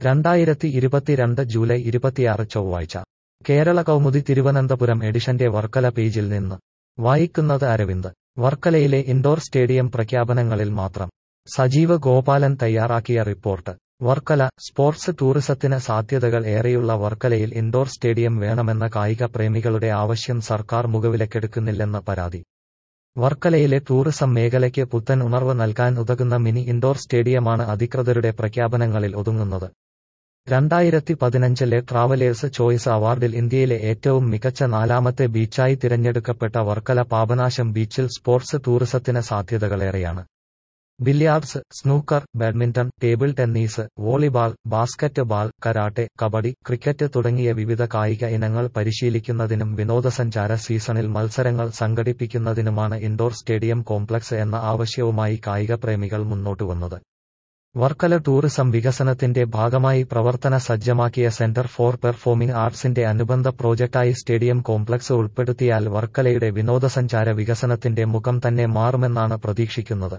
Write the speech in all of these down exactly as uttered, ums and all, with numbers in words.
രണ്ടായിരത്തി ഇരുപത്തിരണ്ട് ജൂലൈ ഇരുപത്തിയാറ് ചൊവ്വാഴ്ച കേരള കൗമുദി തിരുവനന്തപുരം എഡിഷന്റെ വർക്കല പേജിൽ നിന്ന് വായിക്കുന്നത് അരവിന്ദ്. വർക്കലയിലെ ഇൻഡോർ സ്റ്റേഡിയം പ്രഖ്യാപനങ്ങളിൽ മാത്രം. സജീവ് ഗോപാലൻ തയ്യാറാക്കിയ റിപ്പോർട്ട്. വർക്കല. സ്പോർട്സ് ടൂറിസത്തിന് സാധ്യതകൾ ഏറെയുള്ള വർക്കലയിൽ ഇൻഡോർ സ്റ്റേഡിയം വേണമെന്ന കായിക പ്രേമികളുടെ ആവശ്യം സർക്കാർ മുഖവിലക്കെടുക്കുന്നില്ലെന്ന് പരാതി. വർക്കലയിലെ ടൂറിസം മേഖലയ്ക്ക് പുത്തൻ ഉണർവ് നൽകാൻ ഉതകുന്ന മിനി ഇൻഡോർ സ്റ്റേഡിയമാണ് അധികൃതരുടെ പ്രഖ്യാപനങ്ങളിൽ ഒതുങ്ങുന്നത്. രണ്ടായിരത്തി പതിനഞ്ചിലെ ട്രാവലേഴ്സ് ചോയ്സ് അവാർഡിൽ ഇന്ത്യയിലെ ഏറ്റവും മികച്ച നാലാമത്തെ ബീച്ചായി തിരഞ്ഞെടുക്കപ്പെട്ട വർക്കല പാപനാശം ബീച്ചിൽ സ്പോർട്സ് ടൂറിസത്തിന് സാധ്യതകളേറെയാണ്. Billiards, snooker, badminton, table tennis, volleyball, basketball, karate, kabaddi, cricket തുടങ്ങിയ വിവിധ കായിക ഇനങ്ങൾ പരിശീലിക്കുന്നതിനും വിനോദസഞ്ചാര സീസണിൽ മത്സരങ്ങൾ സംഘടിപ്പിക്കുന്നതിനുമാണ് ഇൻഡോർ സ്റ്റേഡിയം കോംപ്ലക്സ് എന്ന ആവശ്യവുമായി കായികപ്രേമികൾ മുന്നോട്ടുവന്നത്. വർക്കല ടൂറിസം വികസനത്തിന്റെ ഭാഗമായി പ്രവർത്തന സജ്ജമാക്കിയ സെന്റർ ഫോർ പെർഫോമിംഗ് ആർട്സിന്റെ അനുബന്ധ പ്രോജക്ടായി സ്റ്റേഡിയം കോംപ്ലക്സ് ഉൾപ്പെടുത്തിയാൽ വർക്കലയുടെ വിനോദസഞ്ചാര വികസനത്തിന്റെ മുഖം തന്നെ മാറുമെന്നാണ് പ്രതീക്ഷിക്കുന്നത്.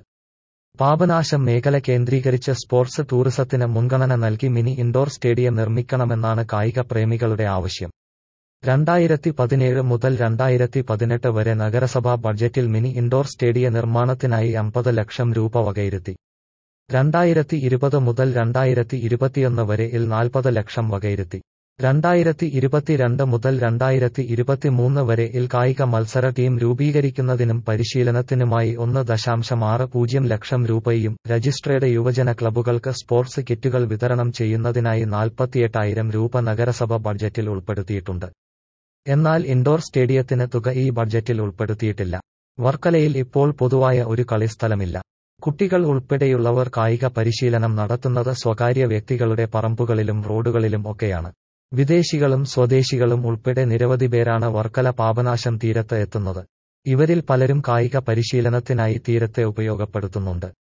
പാപനാശം മേഖല കേന്ദ്രീകരിച്ച് സ്പോർട്സ് ടൂറിസത്തിന് മുൻഗണന നൽകി മിനി ഇൻഡോർ സ്റ്റേഡിയം നിർമ്മിക്കണമെന്നാണ് കായിക പ്രേമികളുടെ ആവശ്യം. രണ്ടായിരത്തി പതിനേഴ് മുതൽ രണ്ടായിരത്തി പതിനെട്ട് വരെ നഗരസഭാ ബഡ്ജറ്റിൽ മിനി ഇൻഡോർ സ്റ്റേഡിയ നിർമ്മാണത്തിനായി അമ്പത് ലക്ഷം രൂപ വകയിരുത്തി. രണ്ടായിരത്തി ഇരുപത് മുതൽ രണ്ടായിരത്തി ഇരുപത്തിയൊന്ന് വരെ ഇൽ നാൽപ്പത് ലക്ഷം വകയിരുത്തി. രണ്ടായിരത്തി ഇരുപത്തിരണ്ട് മുതൽ രണ്ടായിരത്തി ഇരുപത്തിമൂന്ന് വരെ ഇൽ കായിക മത്സര ടീം രൂപീകരിക്കുന്നതിനും പരിശീലനത്തിനുമായി ഒന്ന് ദശാംശം ആറ് പൂജ്യം ലക്ഷം രൂപയും രജിസ്ട്രേഡ് യുവജന ക്ലബ്ബുകൾക്ക് സ്പോർട്സ് കിറ്റുകൾ വിതരണം ചെയ്യുന്നതിനായി നാൽപ്പത്തിയെട്ടായിരം രൂപ നഗരസഭ ബഡ്ജറ്റിൽ ഉൾപ്പെടുത്തിയിട്ടുണ്ട്. എന്നാൽ ഇൻഡോർ സ്റ്റേഡിയത്തിന് തുക ഈ ബഡ്ജറ്റിൽ ഉൾപ്പെടുത്തിയിട്ടില്ല. വർക്കലയിൽ ഇപ്പോൾ പൊതുവായ ഒരു കളിസ്ഥലമില്ല. കുട്ടികൾ ഉൾപ്പെടെയുള്ളവർ കായിക പരിശീലനം നടത്തുന്നത് സ്വകാര്യ വ്യക്തികളുടെ പറമ്പുകളിലും റോഡുകളിലും ഒക്കെയാണ്. വിദേശികളും സ്വദേശികളും ഉൾപ്പെടെ നിരവധി പേരാണ് വർക്കല പാപനാശം തീരത്ത് എത്തുന്നത്. ഇവരിൽ പലരും കായിക പരിശീലനത്തിനായി തീരത്തെ ഉപയോഗപ്പെടുത്തുന്നുണ്ട്.